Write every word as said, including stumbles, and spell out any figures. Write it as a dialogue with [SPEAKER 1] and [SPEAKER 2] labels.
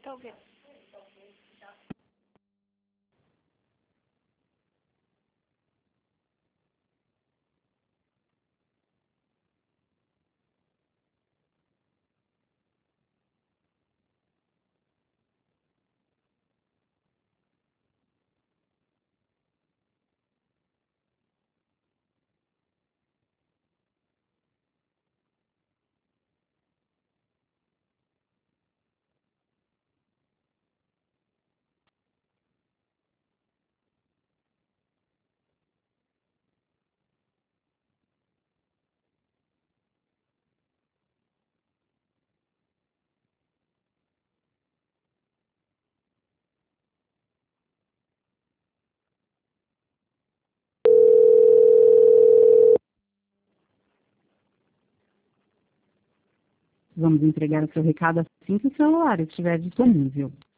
[SPEAKER 1] ouvindo.
[SPEAKER 2] Vamos entregar o seu recado assim que o celular estiver disponível.